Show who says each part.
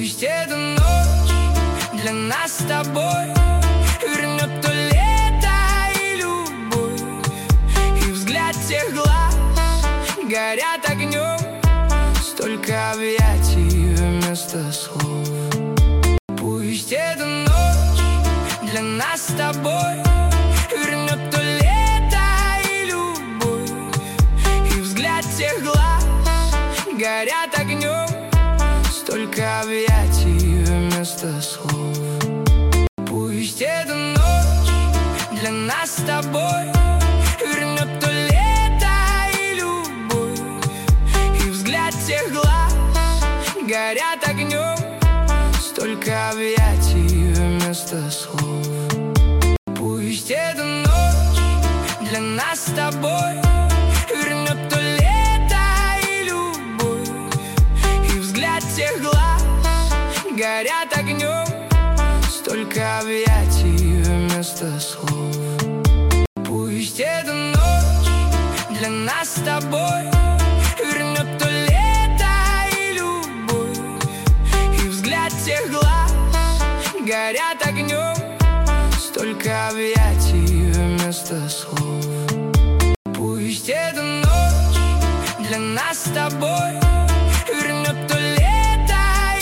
Speaker 1: Пусть эта ночь для нас с тобой вернет то лето и любовь, и взгляд тех глаз горят огнем. Столько объятий вместо слов. Пусть эта ночь для нас с тобой вернет то лето и любовь, и взгляд тех глаз горят огнем. Столько объятий вместо слов. Пусть эта ночь для нас с тобой вернет то лето и любовь, и взгляд тех глаз горят огнем. Столько объятий вместо слов. Пусть эта ночь для нас с тобой вернет то лето и любовь, и взгляд тех глаз горят огнем. Столько объятий вместо слов. Пусть эта ночь для нас с тобой вернет то лето и любовь, и взгляд тех глаз горят огнем. Столько объятий вместо слов. Пусть эта ночь для нас с тобой